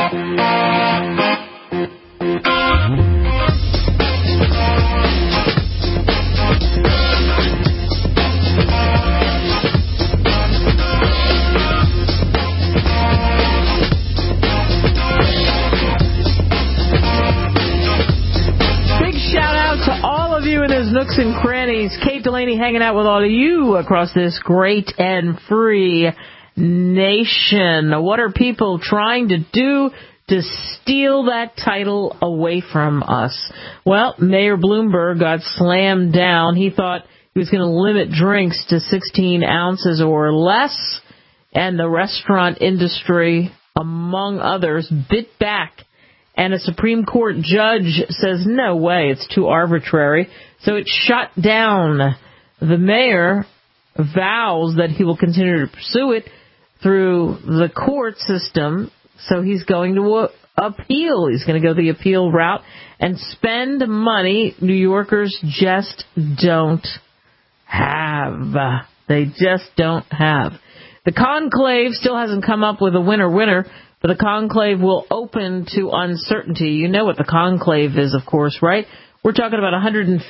Nooks and crannies. Kate Delaney hanging out with all of you across this great and free nation. What are people trying to do to steal that title away from us? Well, Mayor Bloomberg got slammed down. He thought he was going to limit drinks to 16 ounces or less, and the restaurant industry, among others, bit back. And a Supreme Court judge says, no way, it's too arbitrary. So it shut down. The mayor vows that he will continue to pursue it through the court system. So he's going to appeal. He's going to go the appeal route and spend money New Yorkers just don't have. They just don't have. The conclave still hasn't come up with a winner, but the conclave will open to uncertainty. You know what the conclave is, of course, right? We're talking about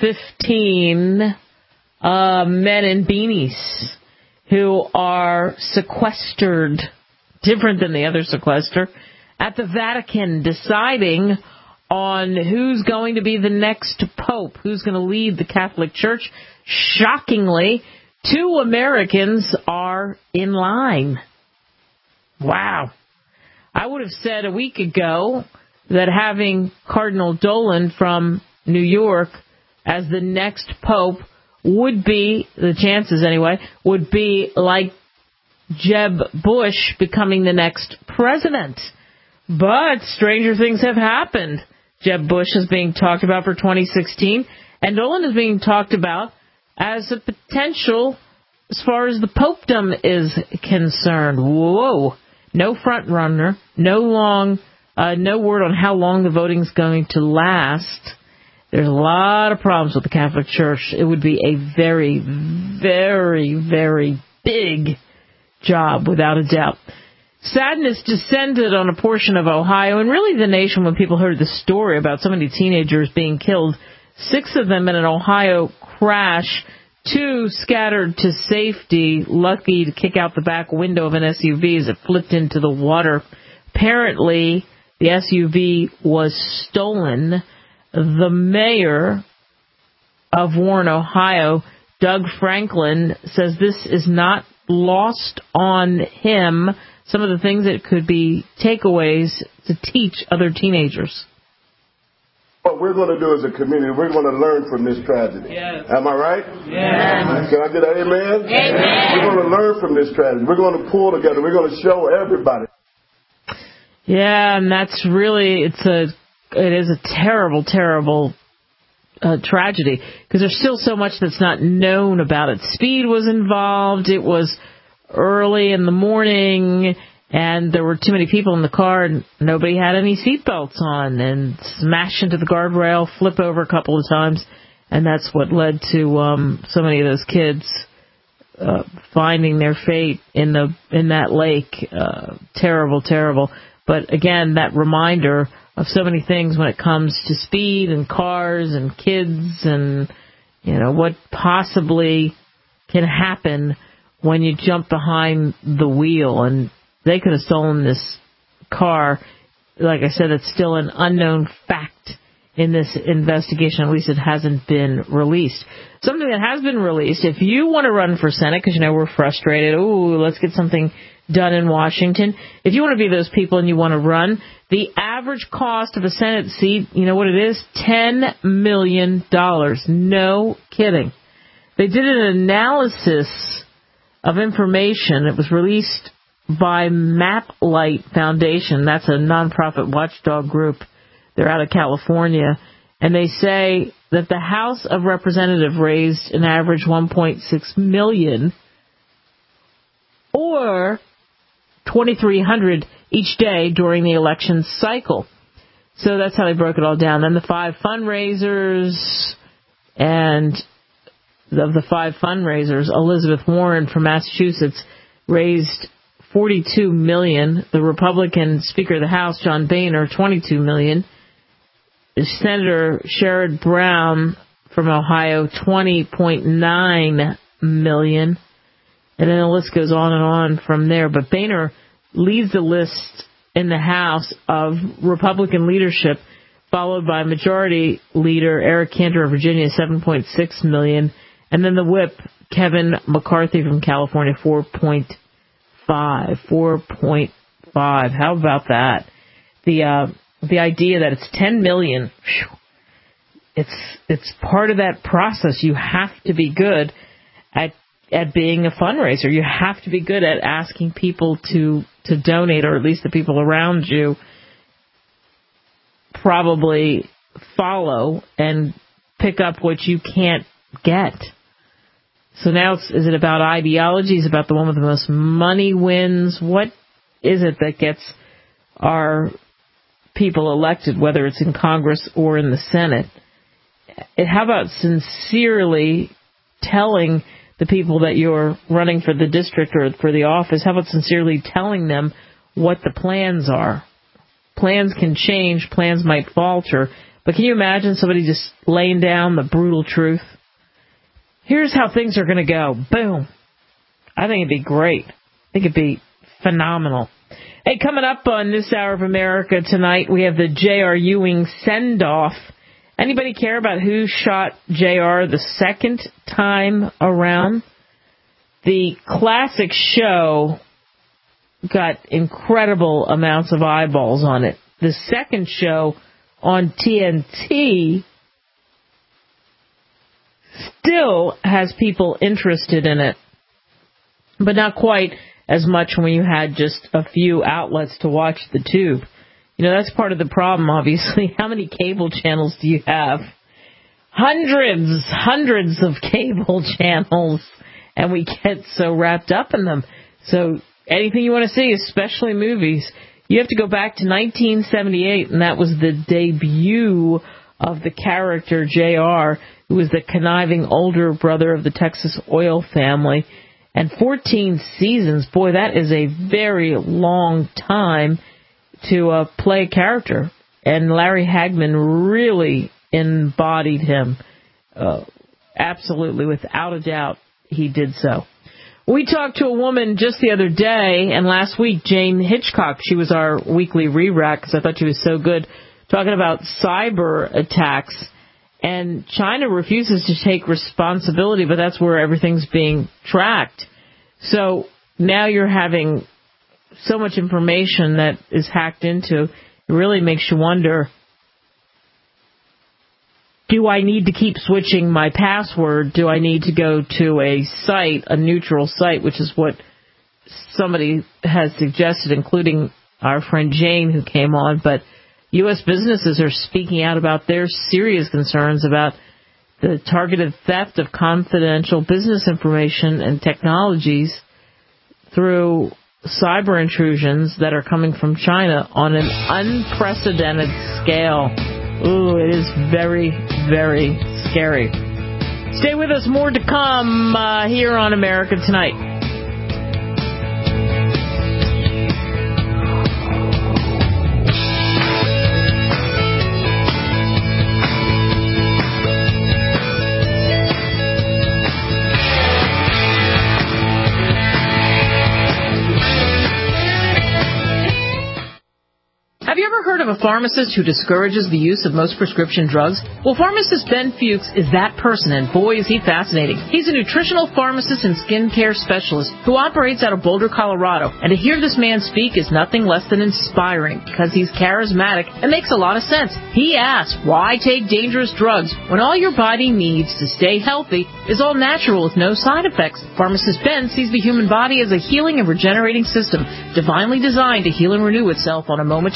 115 men in beanies who are sequestered, different than the other sequester, at the Vatican, deciding on who's going to be the next pope, who's going to lead the Catholic Church. Shockingly, 2 Americans are in line. Wow. I would have said a week ago that having Cardinal Dolan from New York as the next pope would be, the chances anyway, would be like Jeb Bush becoming the next president. But stranger things have happened. Jeb Bush is being talked about for 2016, and Dolan is being talked about as a potential as far as the popedom is concerned. Whoa. No front runner, no word on how long the voting's going to last. There's a lot of problems with the Catholic Church. It would be a very, very, very big job, without a doubt. Sadness descended on a portion of Ohio, and really the nation, when people heard the story about so many teenagers being killed, 6 of them in an Ohio crash, 2 scattered to safety, lucky to kick out the back window of an SUV as it flipped into the water. Apparently, the SUV was stolen. The mayor of Warren, Ohio, Doug Franklin, says this is not lost on him. Some of the things that could be takeaways to teach other teenagers. What we're going to do as a community, we're going to learn from this tragedy. Yes. Am I right? Yes. Can I get an amen? Amen. We're going to learn from this tragedy. We're going to pull together. We're going to show everybody. Yeah, and that's really, it is a terrible, terrible tragedy, because there's still so much that's not known about it. Speed was involved. It was early in the morning, and there were too many people in the car, and nobody had any seatbelts on, and smash into the guardrail, flip over a couple of times, and that's what led to so many of those kids finding their fate in that lake. Terrible, terrible. But again, that reminder of so many things when it comes to speed and cars and kids and, what possibly can happen when you jump behind the wheel. And they could have stolen this car. Like I said, it's still an unknown fact in this investigation. At least it hasn't been released. Something that has been released, if you want to run for Senate, because, we're frustrated, let's get something done in Washington. If you want to be those people and you want to run, the average cost of a Senate seat, you know what it is? $10 million. No kidding. They did an analysis of information. It was released by MapLight Foundation. That's a nonprofit watchdog group. They're out of California. And they say that the House of Representatives raised an average $1.6 million, or $2,300 each day during the election cycle. So that's how they broke it all down. Then the 5 fundraisers, and of the 5 fundraisers, Elizabeth Warren from Massachusetts raised $42 million. The Republican Speaker of the House, John Boehner, $22 million. Senator Sherrod Brown from Ohio, $20.9 million. And then the list goes on and on from there. But Boehner leads the list in the House of Republican leadership, followed by Majority Leader Eric Cantor of Virginia, $7.6 million. And then the whip, Kevin McCarthy from California, 4.5. How about that? The idea that it's 10 million, it's part of that process. You have to be good at being a fundraiser. You have to be good at asking people to donate, or at least the people around you probably follow and pick up what you can't get. So now is it about ideology? Is it about the one with the most money wins? What is it that gets our people elected, whether it's in Congress or in the Senate? How about sincerely telling the people that you're running for the district or for the office, how about sincerely telling them what the plans are? Plans can change, plans might falter, but can you imagine somebody just laying down the brutal truth? Here's how things are going to go. Boom. I think it'd be great. I think it'd be phenomenal. Hey, coming up on This Hour of America tonight, we have the J.R. Ewing send-off. Anybody care about who shot J.R. the second time around? The classic show got incredible amounts of eyeballs on it. The second show on TNT still has people interested in it, but not quite as much when you had just a few outlets to watch the tube. You know, that's part of the problem, obviously. How many cable channels do you have? Hundreds of cable channels, and we get so wrapped up in them. So anything you want to see, especially movies, you have to go back to 1978, and that was the debut of the character J.R., who was the conniving older brother of the Texas oil family. And 14 seasons, boy, that is a very long time to play a character. And Larry Hagman really embodied him. Absolutely, without a doubt, he did so. We talked to a woman just the other day, and last week, Jane Hitchcock. She was our weekly re-rack because I thought she was so good, talking about cyber attacks. And China refuses to take responsibility, but that's where everything's being tracked. So now you're having so much information that is hacked into. It really makes you wonder, do I need to keep switching my password? Do I need to go to a site, a neutral site, which is what somebody has suggested, including our friend Jane who came on. But U.S. businesses are speaking out about their serious concerns about the targeted theft of confidential business information and technologies through cyber intrusions that are coming from China on an unprecedented scale. Ooh, it is very, very scary. Stay with us. More to come here on America Tonight. Have you ever heard of a pharmacist who discourages the use of most prescription drugs? Well, pharmacist Ben Fuchs is that person, and boy, is he fascinating. He's a nutritional pharmacist and skincare specialist who operates out of Boulder, Colorado. And to hear this man speak is nothing less than inspiring, because he's charismatic and makes a lot of sense. He asks, why take dangerous drugs when all your body needs to stay healthy is all natural with no side effects? Pharmacist Ben sees the human body as a healing and regenerating system, divinely designed to heal and renew itself on a moment-to-moment basis.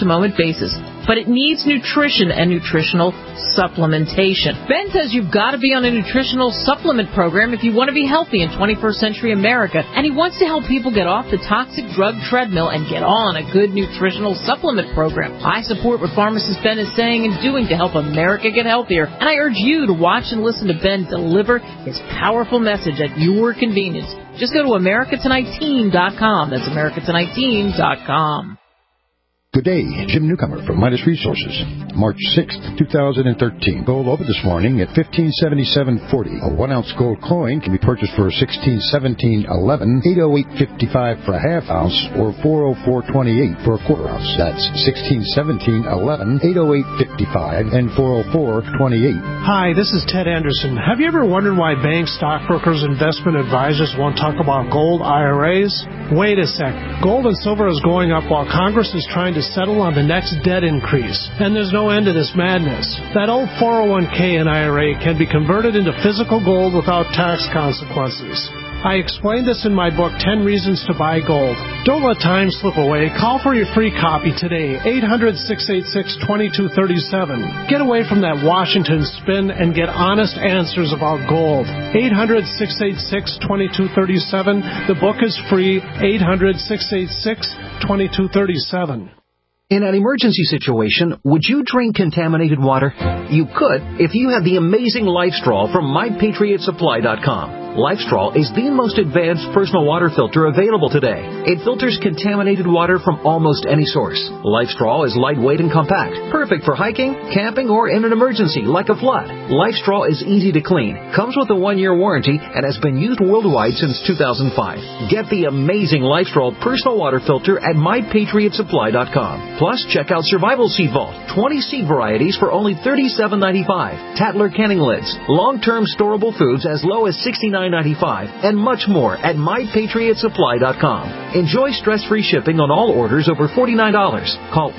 basis. But it needs nutrition and nutritional supplementation. Ben says you've got to be on a nutritional supplement program if you want to be healthy in 21st century America. And he wants to help people get off the toxic drug treadmill and get on a good nutritional supplement program. I support what pharmacist Ben is saying and doing to help America get healthier. And I urge you to watch and listen to Ben deliver his powerful message at your convenience. Just go to AmericaTonightTeam.com. That's AmericaTonightTeam.com. Good day, Jim Newcomer from Midas Resources. March 6th, 2013. Gold over this morning at $1577.40. A 1-ounce gold coin can be purchased for $1617.11, $808.55 for a half ounce, or $404.28 for a quarter ounce. That's $1617.11, $808.55, and $404.28. Hi, this is Ted Anderson. Have you ever wondered why banks, stockbrokers, investment advisors won't talk about gold IRAs? Wait a sec. Gold and silver is going up while Congress is trying to settle on the next debt increase. And there's no end to this madness. That old 401k and IRA can be converted into physical gold without tax consequences. I explained this in my book, 10 Reasons to Buy Gold. Don't let time slip away. Call for your free copy today, 800-686-2237. Get away from that Washington spin and get honest answers about gold. 800-686-2237. The book is free, 800-686-2237. In an emergency situation, would you drink contaminated water? You could if you had the amazing LifeStraw from MyPatriotSupply.com. LifeStraw is the most advanced personal water filter available today. It filters contaminated water from almost any source. LifeStraw is lightweight and compact, perfect for hiking, camping, or in an emergency like a flood. LifeStraw is easy to clean, comes with a 1-year warranty, and has been used worldwide since 2005. Get the amazing LifeStraw personal water filter at MyPatriotSupply.com. Plus, check out Survival Seed Vault, 20 seed varieties for only $37.95. Tattler canning lids, long-term storable foods as low as $69.95, and much more at MyPatriotSupply.com. Enjoy stress-free shipping on all orders over $49. Call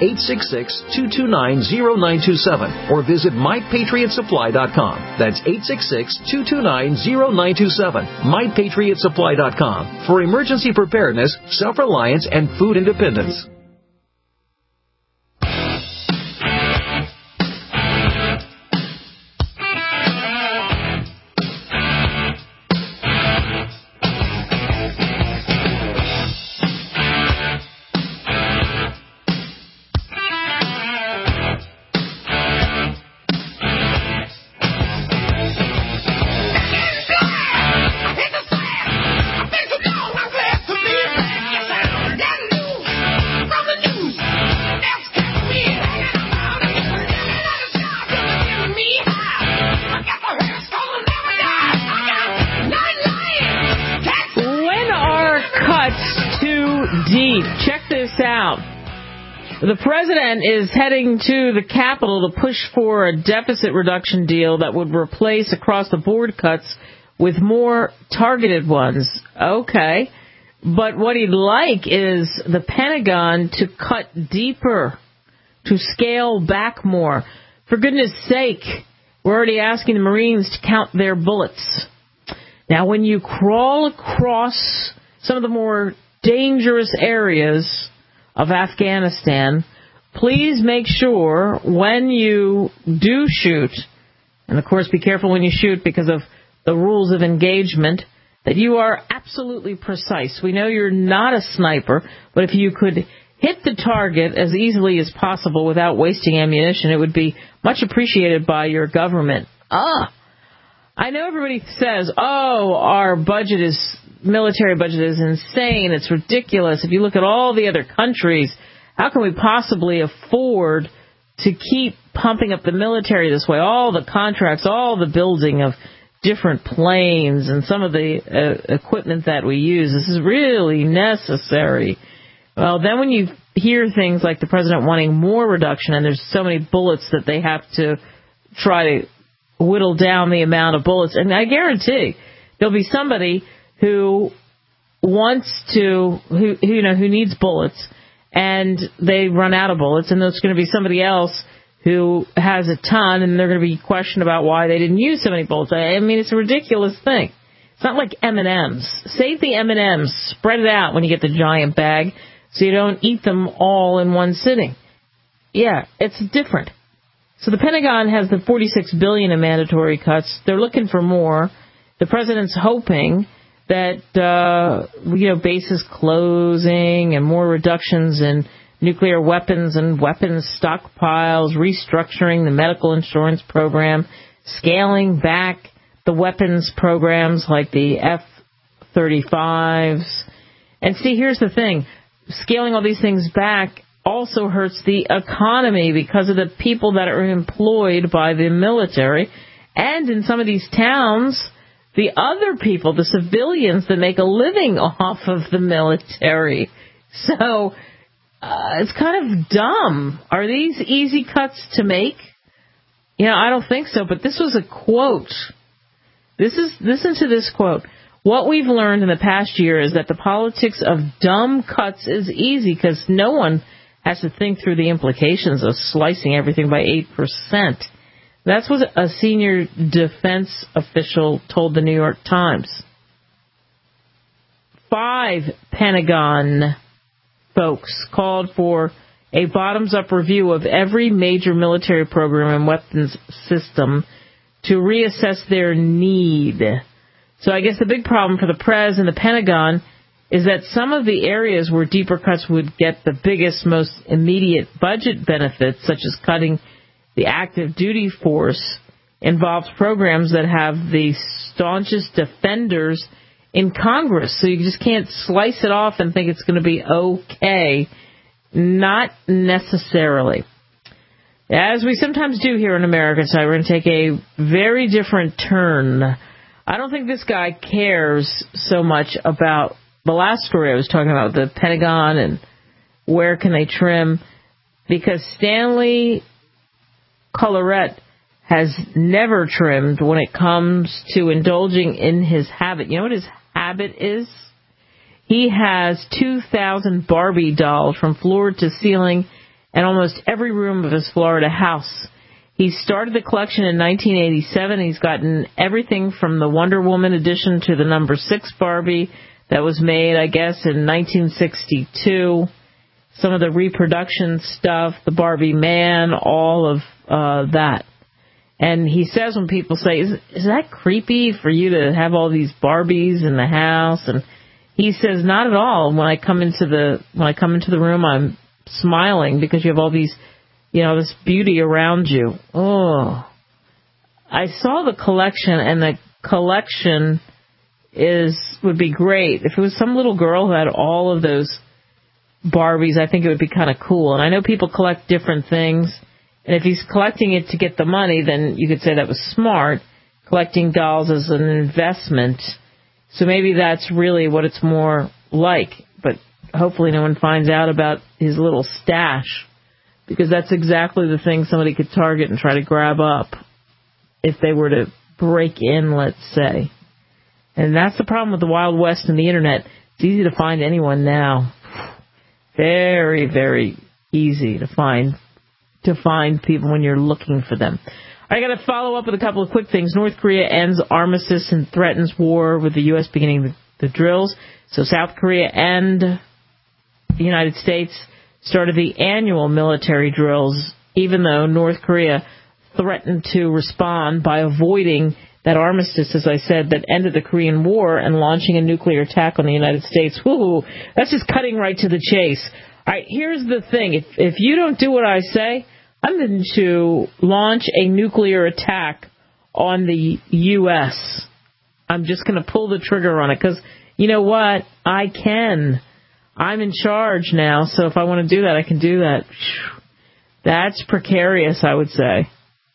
866-229-0927 or visit MyPatriotSupply.com. That's 866-229-0927. MyPatriotSupply.com for emergency preparedness, self-reliance, and food independence. The president is heading to the Capitol to push for a deficit reduction deal that would replace across-the-board cuts with more targeted ones. Okay. But what he'd like is the Pentagon to cut deeper, to scale back more. For goodness sake, we're already asking the Marines to count their bullets. Now, when you crawl across some of the more dangerous areas of Afghanistan, please make sure when you do shoot, and of course be careful when you shoot because of the rules of engagement, that you are absolutely precise. We know you're not a sniper, but if you could hit the target as easily as possible without wasting ammunition, it would be much appreciated by your government. I know everybody says, our military budget is insane, it's ridiculous. If you look at all the other countries, how can we possibly afford to keep pumping up the military this way? All the contracts, all the building of different planes and some of the equipment that we use, this is really necessary. Well, then when you hear things like the president wanting more reduction and there's so many bullets that they have to try to whittle down the amount of bullets, and I guarantee there'll be somebody who needs bullets, and they run out of bullets, and there's going to be somebody else who has a ton, and they're going to be questioned about why they didn't use so many bullets. I mean, it's a ridiculous thing. It's not like M&Ms. Save the M&Ms. Spread it out when you get the giant bag so you don't eat them all in one sitting. Yeah, it's different. So the Pentagon has the $46 billion in mandatory cuts. They're looking for more. The president's hoping that, bases closing and more reductions in nuclear weapons and weapons stockpiles, restructuring the medical insurance program, scaling back the weapons programs like the F-35s. And see, here's the thing. Scaling all these things back also hurts the economy because of the people that are employed by the military. And in some of these towns, the other people, the civilians that make a living off of the military. So it's kind of dumb. Are these easy cuts to make? I don't think so. But this was a quote. Listen to this quote. What we've learned in the past year is that the politics of dumb cuts is easy because no one has to think through the implications of slicing everything by 8%. That's what a senior defense official told the New York Times. 5 Pentagon folks called for a bottoms-up review of every major military program and weapons system to reassess their need. So I guess the big problem for the Prez and the Pentagon is that some of the areas where deeper cuts would get the biggest, most immediate budget benefits, such as cutting the active duty force, involves programs that have the staunchest defenders in Congress. So you just can't slice it off and think it's going to be okay. Not necessarily. As we sometimes do here in America, so we're going to take a very different turn. I don't think this guy cares so much about the last story I was talking about, the Pentagon and where can they trim, because Stanley Colorette has never trimmed when it comes to indulging in his habit. You know what his habit is? He has 2,000 Barbie dolls from floor to ceiling in almost every room of his Florida house. He started the collection in 1987. He's gotten everything from the Wonder Woman edition to the number 6 Barbie that was made, I guess, in 1962. Some of the reproduction stuff, the Barbie man, all of that. And he says when people say, is that creepy for you to have all these Barbies in the house? And he says, not at all. When I come into the room, I'm smiling because you have all these, this beauty around you. Oh, I saw the collection, and the collection would be great. If it was some little girl who had all of those Barbies, I think it would be kind of cool. And I know people collect different things. And if he's collecting it to get the money, then you could say that was smart, collecting dolls as an investment. So maybe that's really what it's more like. But hopefully no one finds out about his little stash, because that's exactly the thing somebody could target and try to grab up if they were to break in, let's say. And that's the problem with the Wild West and the Internet. It's easy to find anyone now. Very, very easy to find people when you're looking for them. I got to follow up with a couple of quick things. North Korea ends armistice and threatens war with the U.S. beginning the drills. So South Korea and the United States started the annual military drills, even though North Korea threatened to respond by avoiding that armistice, as I said, that ended the Korean War and launching a nuclear attack on the United States. Woo-hoo, that's just cutting right to the chase. All right, here's the thing. If you don't do what I say, I'm going to launch a nuclear attack on the U.S. I'm just going to pull the trigger on it because, you know what? I can. I'm in charge now, so if I want to do that, I can do that. That's precarious, I would say,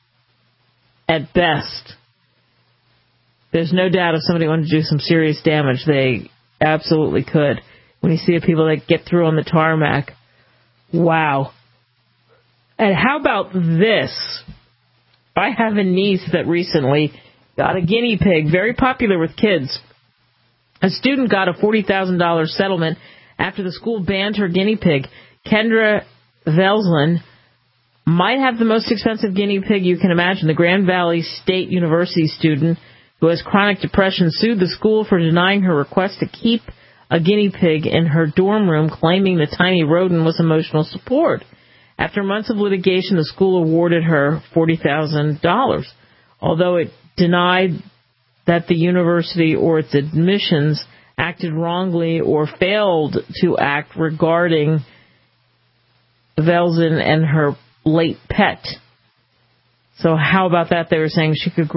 at best. There's no doubt if somebody wanted to do some serious damage, they absolutely could. When you see the people that get through on the tarmac, wow. And how about this? I have a niece that recently got a guinea pig, very popular with kids. A student got a $40,000 settlement after the school banned her guinea pig. Kendra Velslin might have the most expensive guinea pig you can imagine. The Grand Valley State University student who has chronic depression sued the school for denying her request to keep a guinea pig in her dorm room, claiming the tiny rodent was emotional support. After months of litigation, the school awarded her $40,000, although it denied that the university or its admissions acted wrongly or failed to act regarding Velzen and her late pet. So how about that? They were saying she could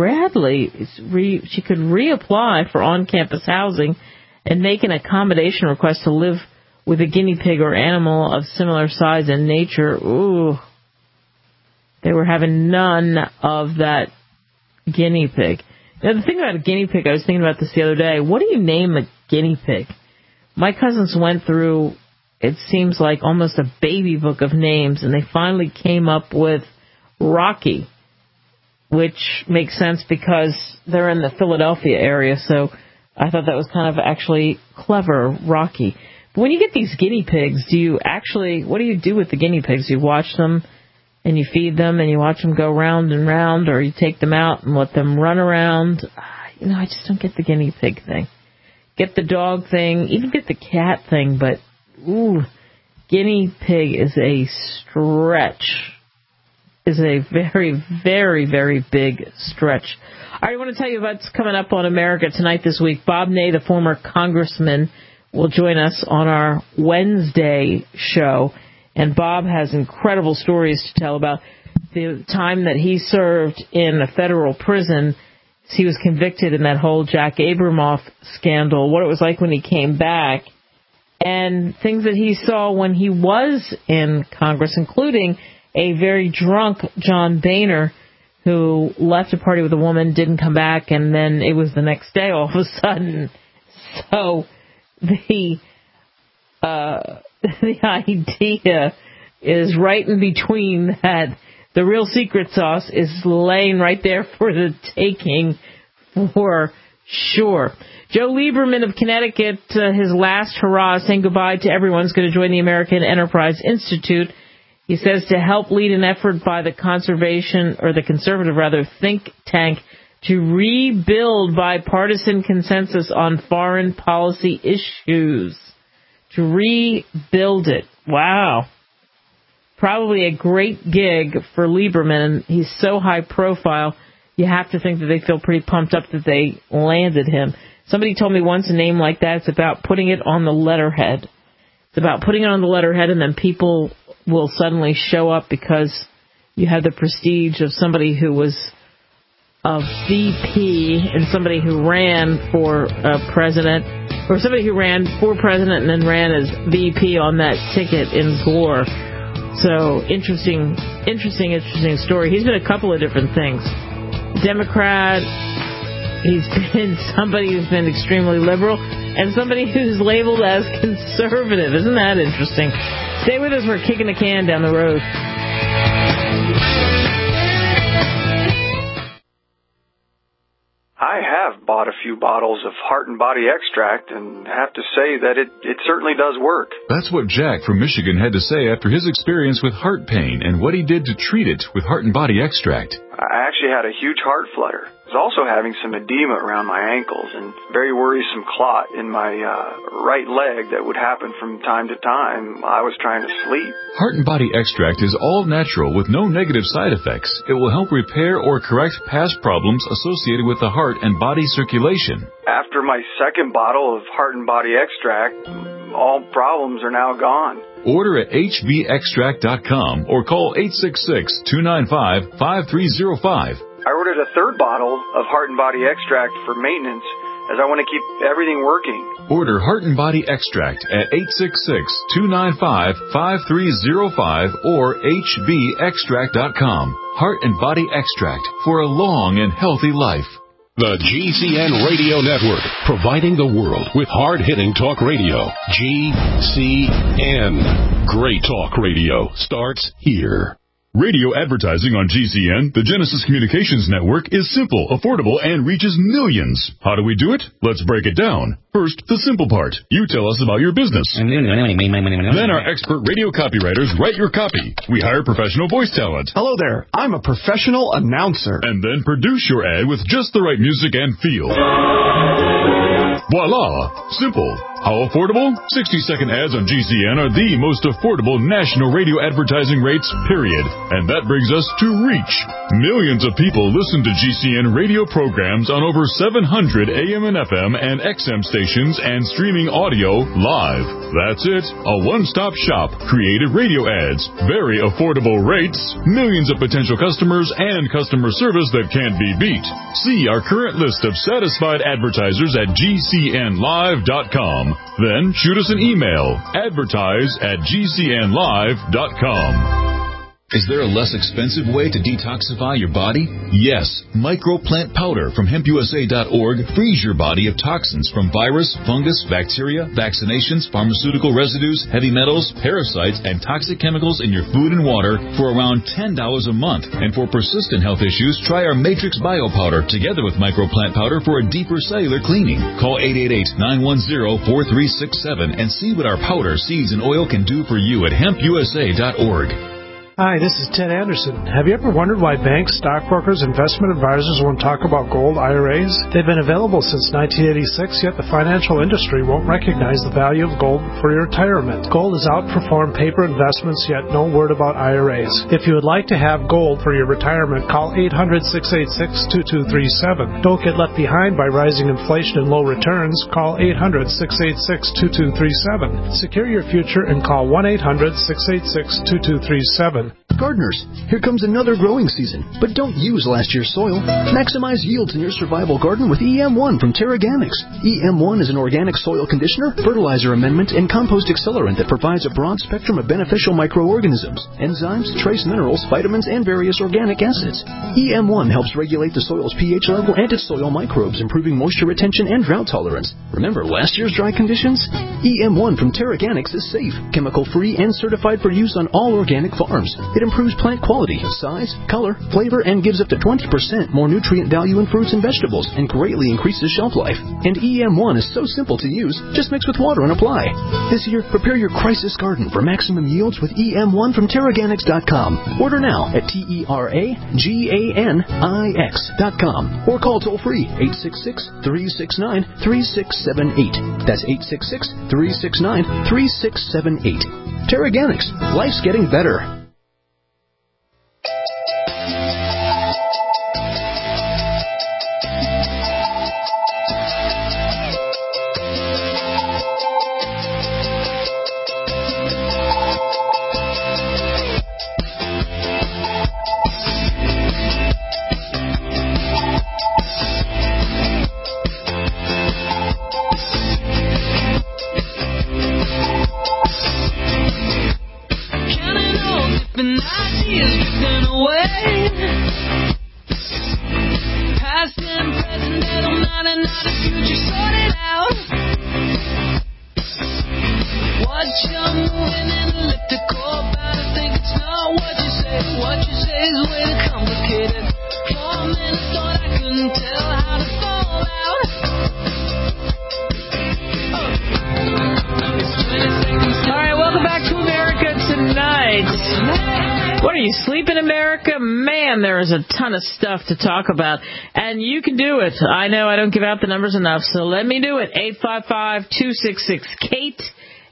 reapply for on-campus housing and make an accommodation request to live with a guinea pig or animal of similar size and nature. Ooh. They were having none of that guinea pig. Now, the thing about a guinea pig, I was thinking about this the other day. What do you name a guinea pig? My cousins went through, it seems like, almost a baby book of names, and they finally came up with Rocky, which makes sense because they're in the Philadelphia area, so I thought that was kind of actually clever, Rocky. But when you get these guinea pigs, what do you do with the guinea pigs? You watch them and you feed them and you watch them go round and round, or you take them out and let them run around? I just don't get the guinea pig thing. Get the dog thing, even get the cat thing, but guinea pig is a stretch. Is a very, very, very big stretch. All right, I want to tell you about what's coming up on America Tonight this week. Bob Ney, the former congressman, will join us on our Wednesday show. And Bob has incredible stories to tell about the time that he served in a federal prison. He was convicted in that whole Jack Abramoff scandal, what it was like when he came back, and things that he saw when he was in Congress, including a very drunk John Boehner who left a party with a woman, didn't come back, and then it was the next day all of a sudden. So the idea is right in between that. The real secret sauce is laying right there for the taking, for sure. Joe Lieberman of Connecticut, his last hurrah, saying goodbye to everyone, is going to join the American Enterprise Institute. He says to help lead an effort by the conservative think tank to rebuild bipartisan consensus on foreign policy issues. To rebuild it. Wow. Probably a great gig for Lieberman. He's so high profile, you have to think that they feel pretty pumped up that they landed him. Somebody told me once a name like that, it's about putting it on the letterhead. It's about putting it on the letterhead, and then people will suddenly show up because you have the prestige of somebody who was a VP and somebody who ran for president, or somebody who ran for president and then ran as VP on that ticket in Gore. So, interesting story. He's been a couple of different things. Democrat, he's been somebody who's been extremely liberal, and somebody who's labeled as conservative. Isn't that interesting? Stay with us. We're kicking the can down the road. I have bought a few bottles of Heart and Body Extract and have to say that it certainly does work. That's what Jack from Michigan had to say after his experience with heart pain and what he did to treat it with Heart and Body Extract. I actually had a huge heart flutter. I was also having some edema around my ankles and very worrisome clot in my right leg that would happen from time to time. I was trying to sleep. Heart and Body Extract is all natural with no negative side effects. It will help repair or correct past problems associated with the heart and body circulation. After my second bottle of Heart and Body Extract, all problems are now gone. Order at hbextract.com or call 866-295-5305. I ordered a third bottle of Heart and Body Extract for maintenance, as I want to keep everything working. Order Heart and Body Extract at 866-295-5305 or hbextract.com. Heart and Body Extract for a long and healthy life. The GCN Radio Network, providing the world with hard-hitting talk radio. GCN. Great talk radio starts here. Radio advertising on GCN, the Genesis Communications Network, is simple, affordable, and reaches millions. How do we do it? Let's break it down. First, the simple part. You tell us about your business. Then our expert radio copywriters write your copy. We hire professional voice talent. Hello there. I'm a professional announcer. And then produce your ad with just the right music and feel. Voila! Simple. How affordable? 60-second ads on GCN are the most affordable national radio advertising rates, period. And that brings us to reach. Millions of people listen to GCN radio programs on over 700 AM and FM and XM stations and streaming audio live. That's it. A one-stop shop. Creative radio ads. Very affordable rates. Millions of potential customers and customer service that can't be beat. See our current list of satisfied advertisers at GCNlive.com. Then shoot us an email, advertise@gcnlive.com. Is there a less expensive way to detoxify your body? Yes. Microplant powder from hempusa.org frees your body of toxins from virus, fungus, bacteria, vaccinations, pharmaceutical residues, heavy metals, parasites, and toxic chemicals in your food and water for around $10 a month. And for persistent health issues, try our Matrix Bio Powder together with Microplant Powder for a deeper cellular cleaning. Call 888-910-4367 and see what our powder, seeds, and oil can do for you at hempusa.org. Hi, this is Ted Anderson. Have you ever wondered why banks, stockbrokers, investment advisors won't talk about gold IRAs? They've been available since 1986, yet the financial industry won't recognize the value of gold for your retirement. Gold has outperformed paper investments, yet no word about IRAs. If you would like to have gold for your retirement, call 800-686-2237. Don't get left behind by rising inflation and low returns. Call 800-686-2237. Secure your future and call 1-800-686-2237. Gardeners, here comes another growing season, but don't use last year's soil. Maximize yields in your survival garden with EM1 from Terraganics. EM1 is an organic soil conditioner, fertilizer amendment, and compost accelerant that provides a broad spectrum of beneficial microorganisms, enzymes, trace minerals, vitamins, and various organic acids. EM1 helps regulate the soil's pH level and its soil microbes, improving moisture retention and drought tolerance. Remember last year's dry conditions? EM1 from Terraganics is safe, chemical-free, and certified for use on all organic farms. It improves plant quality, size, color, flavor, and gives up to 20% more nutrient value in fruits and vegetables, and greatly increases shelf life. And EM1 is so simple to use, just mix with water and apply. This year, prepare your crisis garden for maximum yields with EM1 from Terraganics.com. Order now at TerraGanix.com or call toll-free 866-369-3678. That's 866-369-3678. Terraganics. Life's getting better. There's a ton of stuff to talk about, and you can do it. I know I don't give out the numbers enough, so let me do it. 855-266-KATE,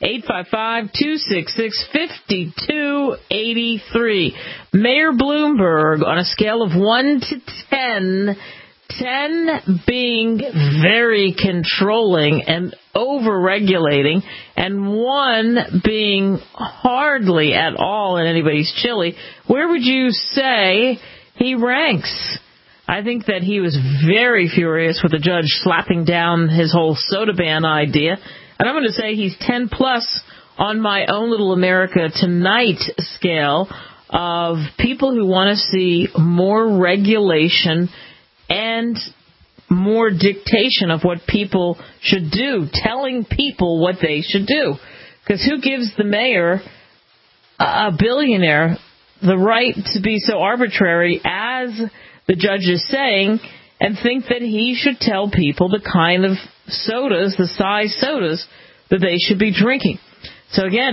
855-266-5283. Mayor Bloomberg, on a scale of 1 to 10, 10 being very controlling and over-regulating, and 1 being hardly at all in anybody's chili, where would you say he ranks? I think that he was very furious with the judge slapping down his whole soda ban idea. And I'm going to say he's 10 plus on my own little America Tonight scale of people who want to see more regulation and more dictation of what people should do, telling people what they should do. Because who gives the mayor, a billionaire, the right to be so arbitrary as the judge is saying, and think that he should tell people the kind of sodas, the size sodas, that they should be drinking. So again,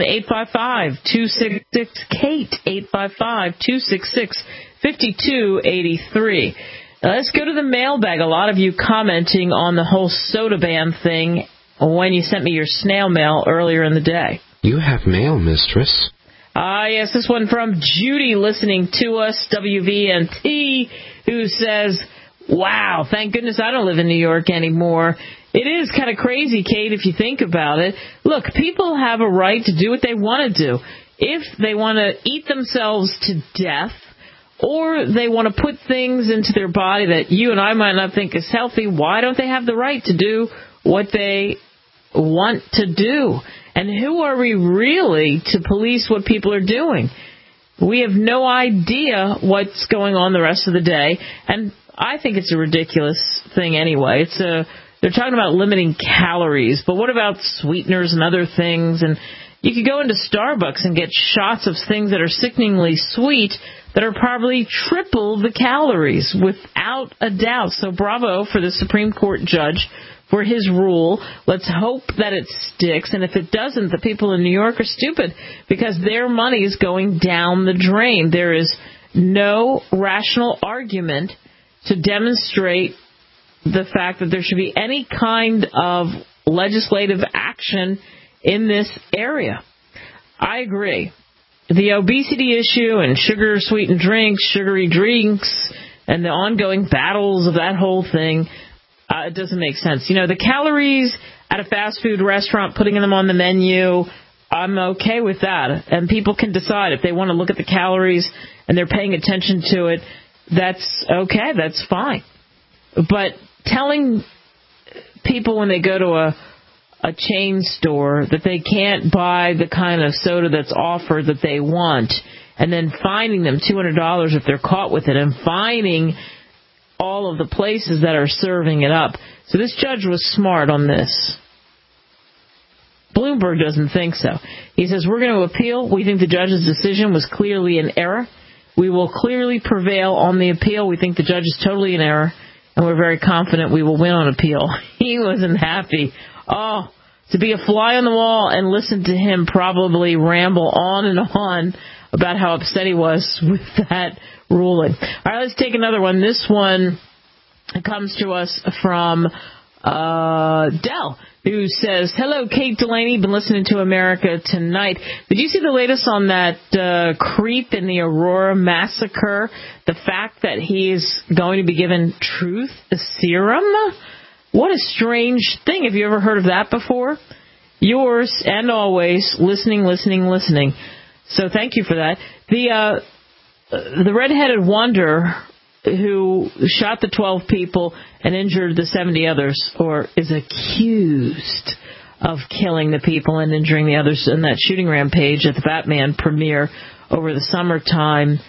855-266-KATE, 855-266-5283. Let's go to the mailbag. A lot of you commenting on the whole soda ban thing when you sent me your snail mail earlier in the day. You have mail, mistress. Yes, this one from Judy listening to us, WVNT, who says, wow, thank goodness I don't live in New York anymore. It is kind of crazy, Kate, if you think about it. Look, people have a right to do what they want to do. If they want to eat themselves to death, or they want to put things into their body that you and I might not think is healthy, why don't they have the right to do what they want to do? And who are we really to police what people are doing? We have no idea what's going on the rest of the day, and I think it's a ridiculous thing anyway. They're talking about limiting calories, but what about sweeteners and other things? And you could go into Starbucks and get shots of things that are sickeningly sweet that are probably triple the calories, without a doubt. So bravo for the Supreme Court judge for his rule. Let's hope that it sticks. And if it doesn't, the people in New York are stupid because their money is going down the drain. There is no rational argument to demonstrate the fact that there should be any kind of legislative action in this area. I agree. The obesity issue and sugar-sweetened drinks, sugary drinks, and the ongoing battles of that whole thing, it doesn't make sense. You know, the calories at a fast food restaurant, putting them on the menu, I'm okay with that. And people can decide if they want to look at the calories and they're paying attention to it, that's okay, that's fine. But telling people when they go to a chain store that they can't buy the kind of soda that's offered that they want, and then fining them $200 if they're caught with it, and fining all of the places that are serving it up. So this judge was smart on this. Bloomberg doesn't think so. He says, we're going to appeal. We think the judge's decision was clearly in error. We will clearly prevail on the appeal. We think the judge is totally in error, and we're very confident we will win on appeal. He wasn't happy. Oh, to be a fly on the wall and listen to him probably ramble on and on about how upset he was with that ruling. All right, let's take another one. This one comes to us from Dell, who says, hello, Kate Delaney, been listening to America Tonight. Did you see the latest on that creep in the Aurora massacre? The fact that he is going to be given truth serum? What a strange thing. Have you ever heard of that before? Yours, and always, listening. So thank you for that. The red-headed wonder who shot the 12 people and injured the 70 others, or is accused of killing the people and injuring the others in that shooting rampage at the Batman premiere over the summertime,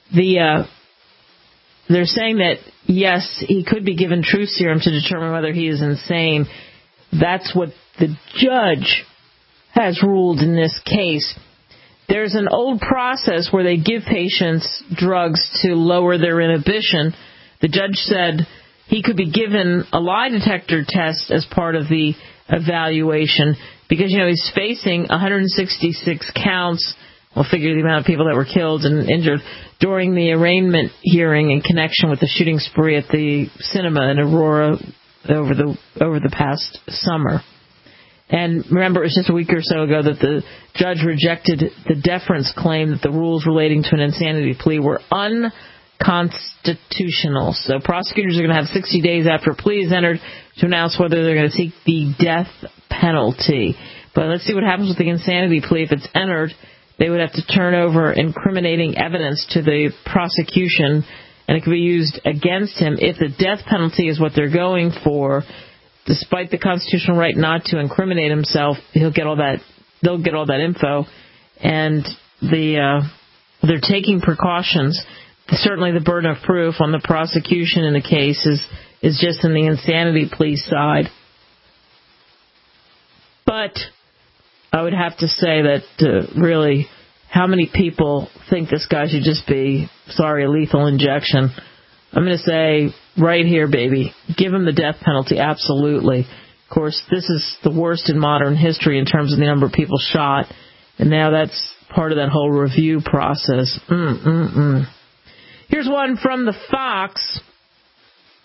they're saying that, yes, he could be given truth serum to determine whether he is insane. That's what the judge has ruled in this case. There's an old process where they give patients drugs to lower their inhibition. The judge said he could be given a lie detector test as part of the evaluation because, you know, he's facing 166 counts. We'll figure the amount of people that were killed and injured during the arraignment hearing in connection with the shooting spree at the cinema in Aurora over the past summer. And remember, it was just a week or so ago that the judge rejected the deference claim that the rules relating to an insanity plea were unconstitutional. So prosecutors are going to have 60 days after a plea is entered to announce whether they're going to seek the death penalty. But let's see what happens with the insanity plea. If it's entered, they would have to turn over incriminating evidence to the prosecution, and it could be used against him. If the death penalty is what they're going for, despite the constitutional right not to incriminate himself, they'll get all that info, and they're taking precautions. Certainly the burden of proof on the prosecution in the case is just in the insanity plea side. But I would have to say that really, how many people think this guy should just be, a lethal injection? I'm going to say, right here, baby, give him the death penalty, absolutely. Of course, this is the worst in modern history in terms of the number of people shot, and now that's part of that whole review process. Here's one from the Fox.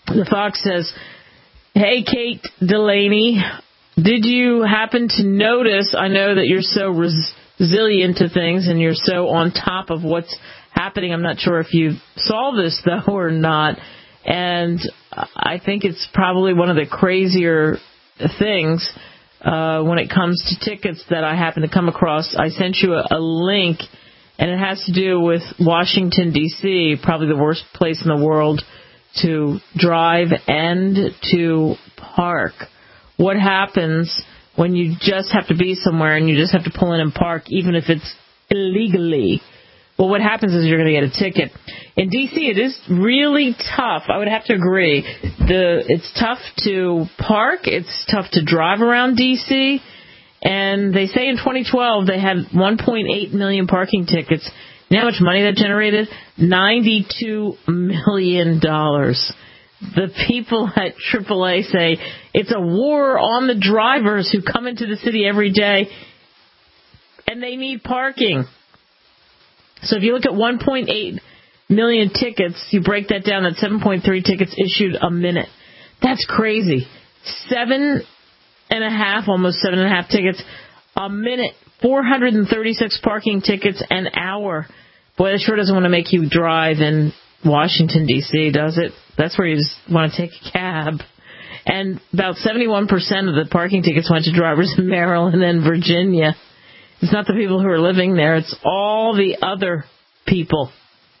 The Fox says, hey, Kate Delaney, did you happen to notice, I know that you're so resilient to things and you're so on top of what's happening. I'm not sure if you saw this, though, or not. And I think it's probably one of the crazier things when it comes to tickets that I happen to come across. I sent you a link, and it has to do with Washington, D.C., probably the worst place in the world to drive and to park. What happens when you just have to be somewhere and you just have to pull in and park, even if it's illegally? Well, what happens is you're going to get a ticket. In D.C., it is really tough. I would have to agree. It's tough to park. It's tough to drive around D.C. And they say in 2012 they had 1.8 million parking tickets. You know how much money that generated? $92 million. The people at AAA say it's a war on the drivers who come into the city every day, and they need parking. So if you look at 1.8 million tickets, you break that down at 7.3 tickets issued a minute. That's crazy. 7.5, almost 7.5 tickets a minute. 436 parking tickets an hour. Boy, that sure doesn't want to make you drive in Washington, D.C., does it? That's where you just want to take a cab. And about 71% of the parking tickets went to drivers in Maryland and Virginia. It's not the people who are living there. It's all the other people.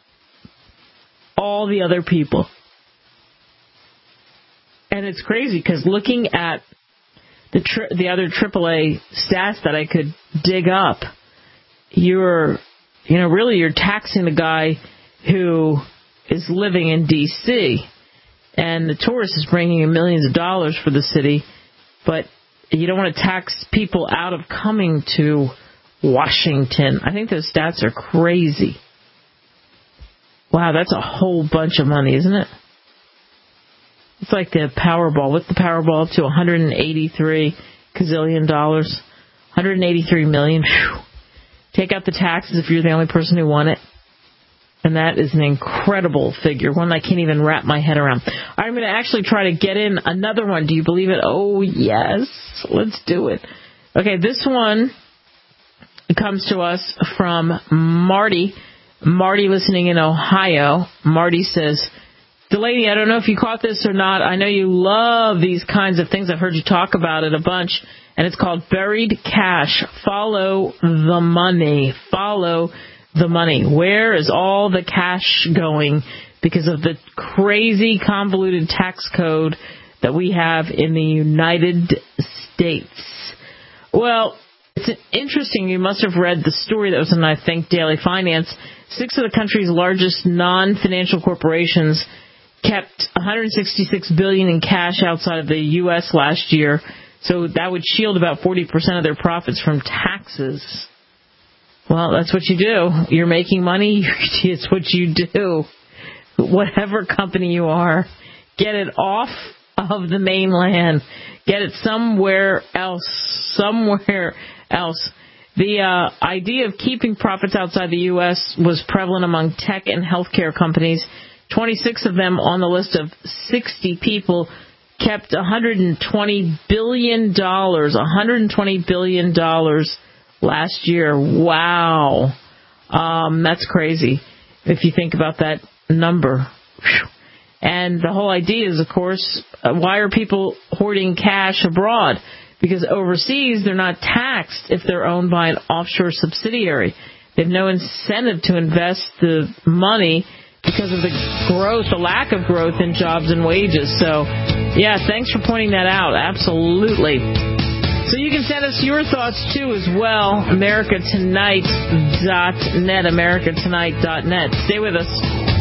All the other people. And it's crazy because looking at the other AAA stats that I could dig up, you're taxing the guy who is living in D.C. and the tourist is bringing in millions of dollars for the city, but you don't want to tax people out of coming to Washington. I think those stats are crazy. Wow, that's a whole bunch of money, isn't it? It's like the Powerball. What's the Powerball up to? $183 gazillion. $183 million. Whew. Take out the taxes if you're the only person who won it. And that is an incredible figure, one I can't even wrap my head around. I'm going to actually try to get in another one. Do you believe it? Oh, yes. Let's do it. Okay, this one comes to us from Marty. Marty listening in Ohio. Marty says, Delaney, I don't know if you caught this or not. I know you love these kinds of things. I've heard you talk about it a bunch. And it's called Buried Cash. Follow the money. Follow the money. Where is all the cash going because of the crazy convoluted tax code that we have in the United States? Well, it's interesting. You must have read the story that was in, I think, Daily Finance. 6 of the country's largest non-financial corporations kept $166 billion in cash outside of the U.S. last year. So that would shield about 40% of their profits from taxes. Well, that's what you do. You're making money. It's what you do. Whatever company you are, get it off of the mainland. Get it somewhere else. Somewhere else. The idea of keeping profits outside the U.S. was prevalent among tech and healthcare companies. 26 of them on the list of 60 people kept $120 billion. $120 billion last year. Wow. That's crazy if you think about that number. Whew. And the whole idea is, of course, why are people hoarding cash abroad? Because overseas, they're not taxed if they're owned by an offshore subsidiary. They have no incentive to invest the money because of the growth, the lack of growth in jobs and wages. So, yeah, thanks for pointing that out. Absolutely. So you can send us your thoughts, too, as well. AmericaTonight.net, AmericaTonight.net. Stay with us.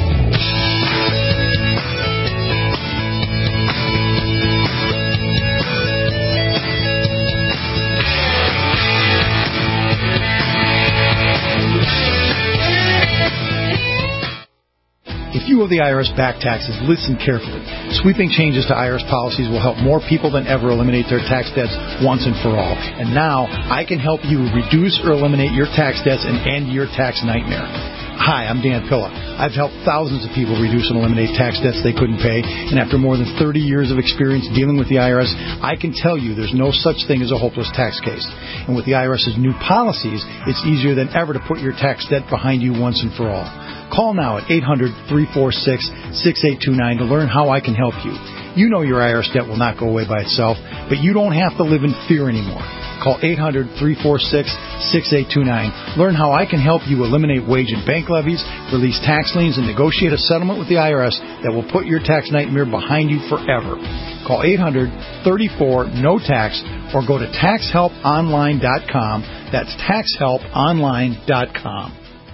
If you owe the IRS back taxes, listen carefully. Sweeping changes to IRS policies will help more people than ever eliminate their tax debts once and for all. And now, I can help you reduce or eliminate your tax debts and end your tax nightmare. Hi, I'm Dan Pilla. I've helped thousands of people reduce and eliminate tax debts they couldn't pay, and after more than 30 years of experience dealing with the IRS, I can tell you there's no such thing as a hopeless tax case. And with the IRS's new policies, it's easier than ever to put your tax debt behind you once and for all. Call now at 800-346-6829 to learn how I can help you. You know your IRS debt will not go away by itself, but you don't have to live in fear anymore. Call 800-346-6829. Learn how I can help you eliminate wage and bank levies, release tax liens, and negotiate a settlement with the IRS that will put your tax nightmare behind you forever. Call 800-34-NO-TAX or go to taxhelponline.com. That's taxhelponline.com.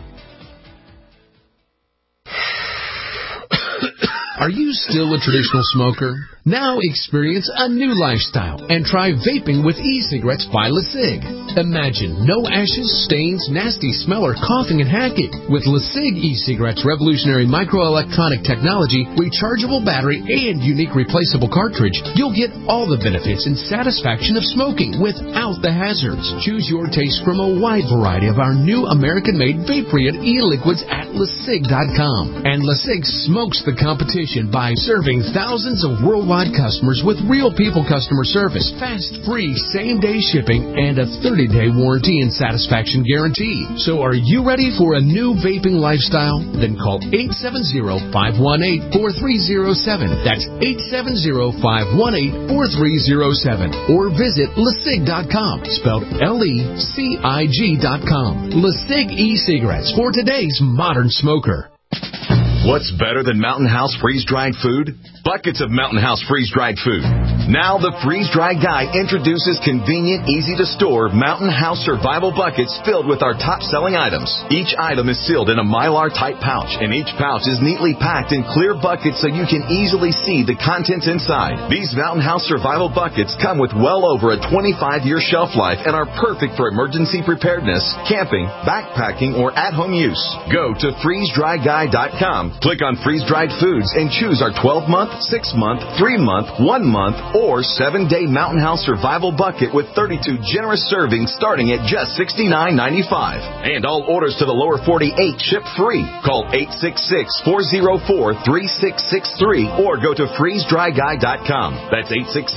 Are you still a traditional smoker? Now experience a new lifestyle and try vaping with e-cigarettes by LeSig. Imagine no ashes, stains, nasty smell, or coughing and hacking. With LeSig e-cigarettes' revolutionary microelectronic technology, rechargeable battery, and unique replaceable cartridge, you'll get all the benefits and satisfaction of smoking without the hazards. Choose your taste from a wide variety of our new American-made vape-free e-liquids at LeSig.com. And LeSig smokes the competition by serving thousands of worldwide customers with real people customer service, fast, free, same-day shipping, and a 30-day warranty and satisfaction guarantee. So are you ready for a new vaping lifestyle? Then call 870-518-4307. That's 870-518-4307. Or visit LeSig.com, spelled LECIG.com. LeSig e-cigarettes for today's modern smoker. What's better than Mountain House freeze-dried food? Buckets of Mountain House freeze-dried food. Now the freeze-dried guy introduces convenient, easy-to-store Mountain House survival buckets filled with our top-selling items. Each item is sealed in a Mylar-type pouch, and each pouch is neatly packed in clear buckets so you can easily see the contents inside. These Mountain House survival buckets come with well over a 25-year shelf life and are perfect for emergency preparedness, camping, backpacking, or at-home use. Go to freezedryguy.com. Click on freeze-dried foods and choose our 12-month, 6-month, 3-month, 1-month, or 7-day Mountain House survival bucket with 32 generous servings starting at just $69.95. And all orders to the lower 48 ship free. Call 866-404-3663 or go to freezedryguy.com. That's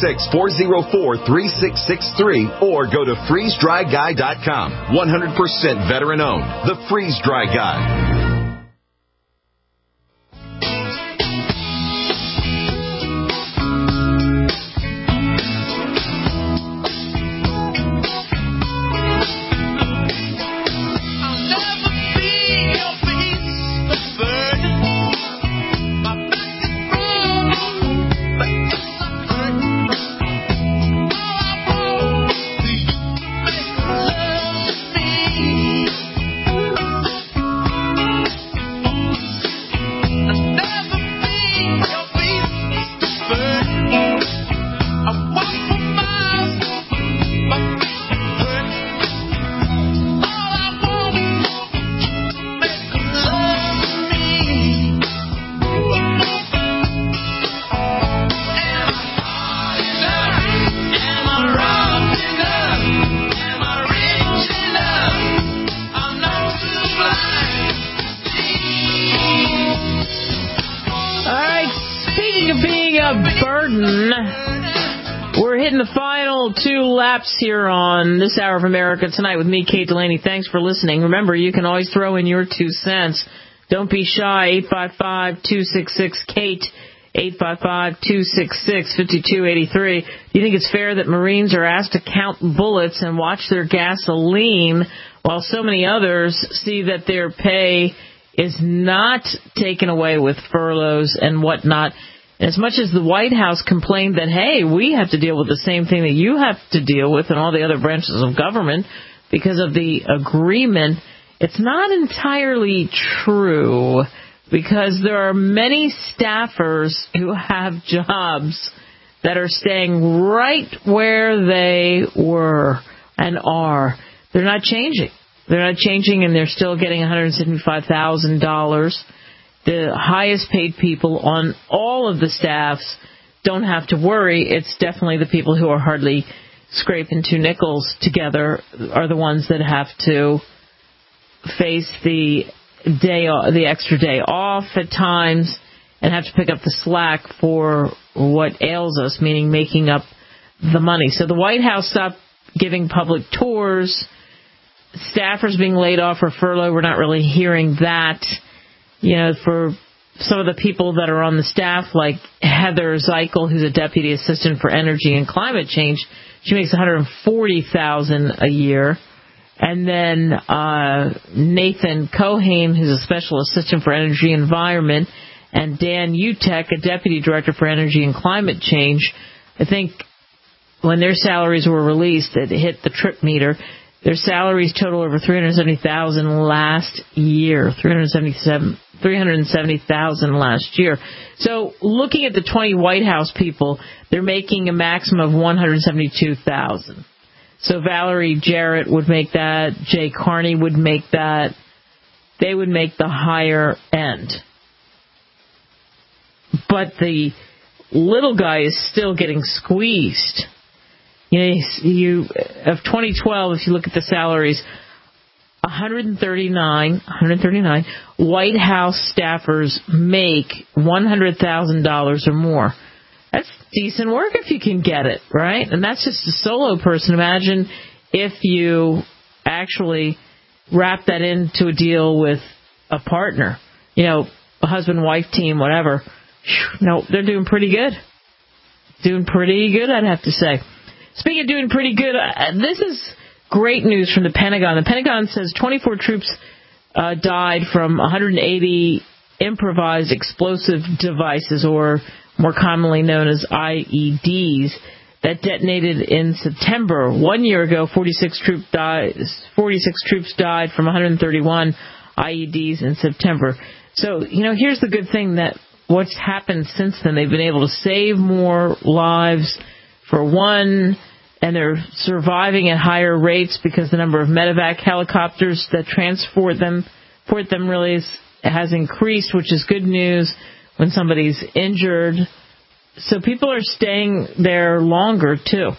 866-404-3663 or go to freezedryguy.com. 100% veteran owned. The Freeze Dry Guy. Here on This Hour of America Tonight with me, Kate Delaney. Thanks for listening. Remember, you can always throw in your 2 cents. Don't be shy. 855-266-KATE, 855-266-5283. Do you think it's fair that Marines are asked to count bullets and watch their gasoline while so many others see that their pay is not taken away with furloughs and whatnot? As much as the White House complained that, hey, we have to deal with the same thing that you have to deal with and all the other branches of government because of the agreement, it's not entirely true because there are many staffers who have jobs that are staying right where they were and are. They're not changing. They're not changing, and they're still getting $175,000. The highest paid people on all of the staffs don't have to worry. It's definitely the people who are hardly scraping 2 nickels together are the ones that have to face the the extra day off at times and have to pick up the slack for what ails us, meaning making up the money. So the White House stopped giving public tours. Staffers being laid off or furloughed, we're not really hearing that. For some of the people that are on the staff, like Heather Zeichel, who's a deputy assistant for energy and climate change, she makes $140,000 a year. And then Nathan Cohane, who's a special assistant for energy and environment, and Dan Utek, a deputy director for energy and climate change. I think when their salaries were released, it hit the trip meter. Their salaries total over $370,000 last year. $370,000 last year. So looking at the 20 White House people, they're making a maximum of $172,000. So Valerie Jarrett would make that. Jay Carney would make that. They would make the higher end. But the little guy is still getting squeezed. Of 2012, if you look at the salaries, 139 White House staffers make $100,000 or more. That's decent work if you can get it, right? And that's just a solo person. Imagine if you actually wrap that into a deal with a partner, a husband-wife team, whatever. No, they're doing pretty good. Doing pretty good, I'd have to say. Speaking of doing pretty good, this is great news from the Pentagon. The Pentagon says 24 troops died from 180 improvised explosive devices, or more commonly known as IEDs, that detonated in September. 1 year ago, 46 troops died from 131 IEDs in September. So, here's the good thing, that what's happened since then, they've been able to save more lives, for one, and they're surviving at higher rates because the number of medevac helicopters that transport them really has increased, which is good news when somebody's injured. So people are staying there longer, too.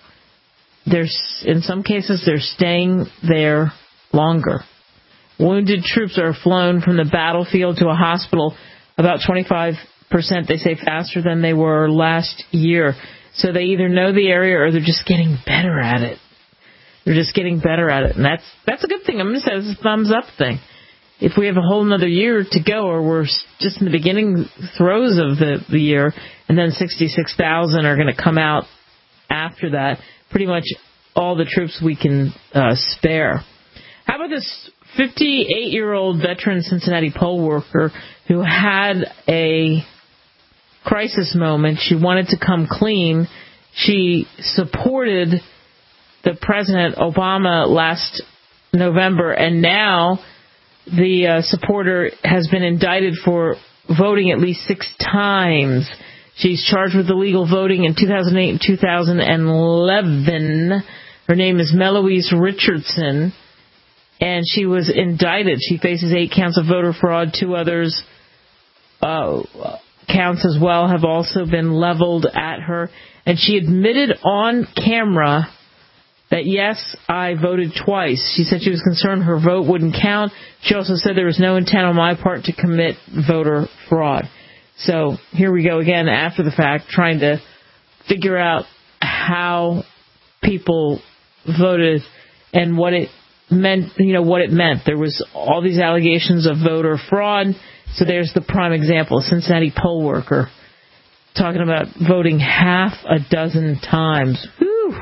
In some cases, they're staying there longer. Wounded troops are flown from the battlefield to a hospital about 25%, they say, faster than they were last year. So they either know the area or they're just getting better at it. And that's a good thing. I'm going to say it's a thumbs up thing. If we have a whole another year to go, or we're just in the beginning throes of the year, and then 66,000 are going to come out after that, pretty much all the troops we can spare. How about this 58-year-old veteran Cincinnati poll worker who had a crisis moment? She wanted to come clean. She supported the President Obama last November, and now the supporter has been indicted for voting at least 6 times. She's charged with illegal voting in 2008 and 2011. Her name is Meloise Richardson, and she was indicted. She faces 8 counts of voter fraud. 2 others counts as well have also been leveled at her. And she admitted on camera that, yes, I voted twice. She said she was concerned her vote wouldn't count. She also said there was no intent on my part to commit voter fraud. So here we go again after the fact, trying to figure out how people voted and what it meant, what it meant. There was all these allegations of voter fraud. So there's the prime example, a Cincinnati poll worker talking about voting half a dozen times. Whew.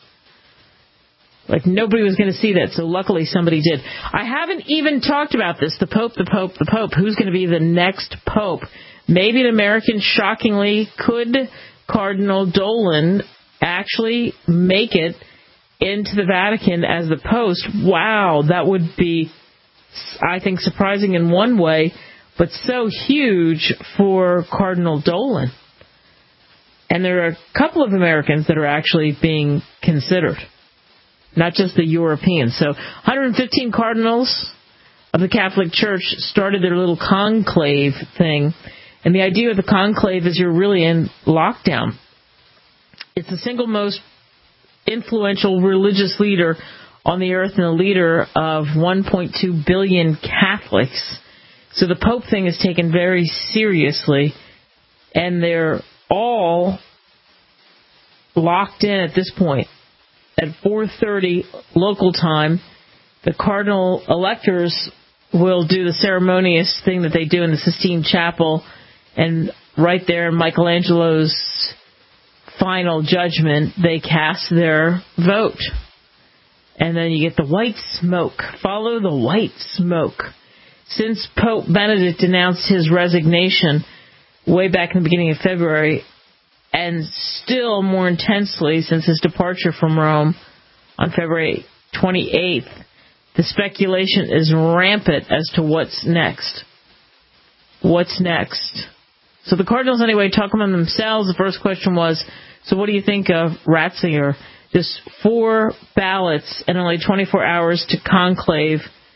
Like nobody was going to see that, so luckily somebody did. I haven't even talked about this, the Pope. Who's going to be the next Pope? Maybe an American, shockingly. Could Cardinal Dolan actually make it into the Vatican as the Pope? Wow, that would be, I think, surprising in one way, but so huge for Cardinal Dolan. And there are a couple of Americans that are actually being considered, not just the Europeans. So 115 cardinals of the Catholic Church started their little conclave thing. And the idea of the conclave is you're really in lockdown. It's the single most influential religious leader on the earth and the leader of 1.2 billion Catholics. So the Pope thing is taken very seriously, and they're all locked in at this point. At 4:30 local time, the cardinal electors will do the ceremonious thing that they do in the Sistine Chapel, and right there in Michelangelo's final judgment, they cast their vote. And then you get the white smoke. Follow the white smoke. Since Pope Benedict announced his resignation way back in the beginning of February, and still more intensely since his departure from Rome on February 28th, the speculation is rampant as to what's next. What's next? So the Cardinals, anyway, talk among themselves. The first question was, so what do you think of Ratzinger? Just 4 ballots and only 24 hours to conclave.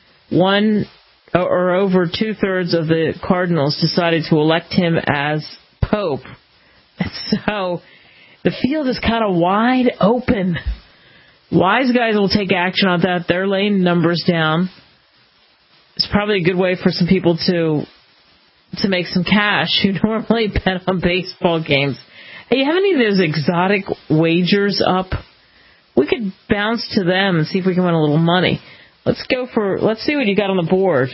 Over 2/3 of the Cardinals decided to elect him as Pope. So the field is kind of wide open. Wise guys will take action on that. They're laying numbers down. It's probably a good way for some people to make some cash who normally bet on baseball games. Hey, you have any of those exotic wagers up? We could bounce to them and see if we can win a little money. Let's see what you got on the board.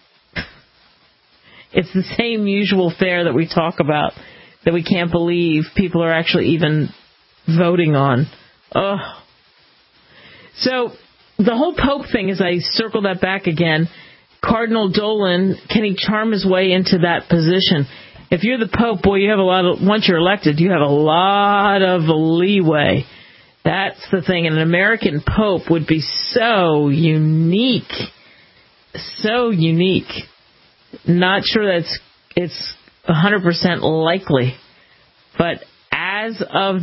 It's the same usual fare that we talk about that we can't believe people are actually even voting on. Ugh. So the whole Pope thing, as I circle that back again, Cardinal Dolan, can he charm his way into that position? If you're the Pope, boy, you have once you're elected, you have a lot of leeway. That's the thing. And an American Pope would be so unique. So unique. Not sure that it's 100% likely. But as of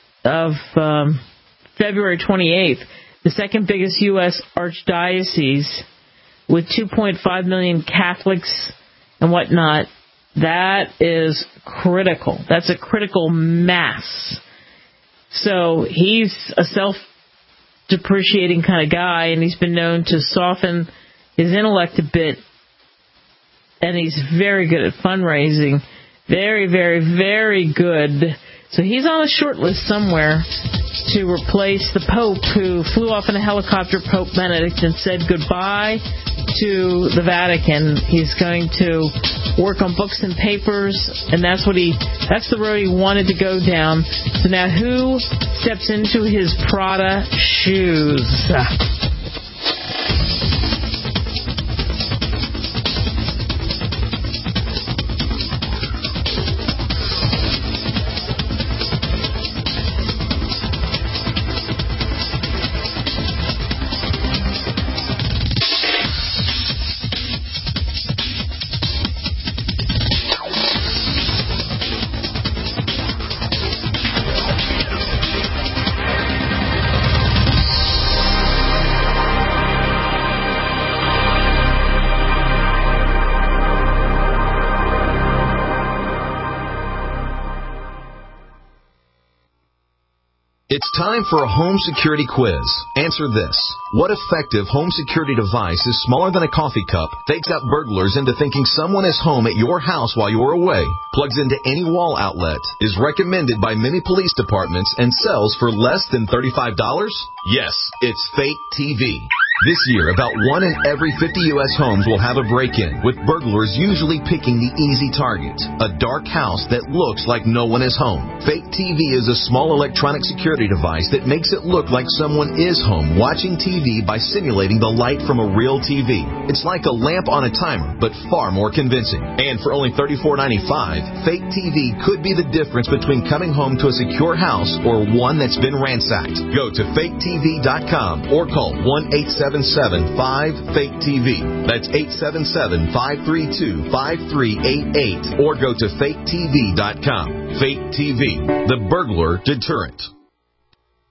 February 28th, the second biggest U.S. archdiocese with 2.5 million Catholics and whatnot, that is critical. That's a critical mass. So he's a self-depreciating kind of guy, and he's been known to soften his intellect a bit, and he's very good at fundraising. Very, very, very good. So he's on a short list somewhere to replace the Pope, who flew off in a helicopter, Pope Benedict, and said goodbye to the Vatican. He's going to work on books and papers, and that's the road he wanted to go down. So now who steps into his Prada shoes? It's time for a home security quiz. Answer this. What effective home security device is smaller than a coffee cup, fakes out burglars into thinking someone is home at your house while you're away, plugs into any wall outlet, is recommended by many police departments, and sells for less than $35? Yes, it's Fake TV. This year, about 1 in every 50 U.S. homes will have a break-in, with burglars usually picking the easy target, a dark house that looks like no one is home. Fake TV is a small electronic security device that makes it look like someone is home watching TV by simulating the light from a real TV. It's like a lamp on a timer, but far more convincing. And for only $34.95, Fake TV could be the difference between coming home to a secure house or one that's been ransacked. Go to faketv.com or call 1-877-5-FAKE-TV. That's 877-532-5388. Or go to faketv.com. Fake TV, the burglar deterrent.